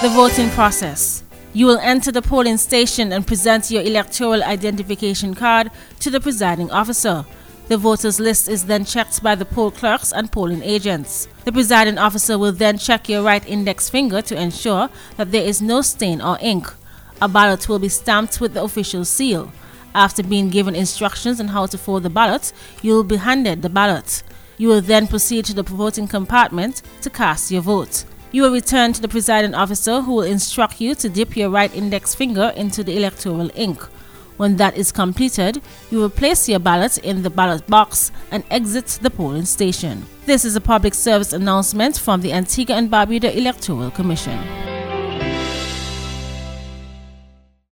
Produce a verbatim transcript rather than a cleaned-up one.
The voting process. You will enter the polling station and present your electoral identification card to the presiding officer. The voters list is then checked by the poll clerks and polling agents. The presiding officer will then check your right index finger to ensure that there is no stain or ink. A ballot will be stamped with the official seal. After being given instructions on how to fold the ballot, you will be handed the ballot. You will then proceed to the voting compartment to cast your vote. You will return to the presiding officer, who will instruct you to dip your right index finger into the electoral ink. When that is completed, you will place your ballot in the ballot box and exit the polling station. This is a public service announcement from the Antigua and Barbuda Electoral Commission.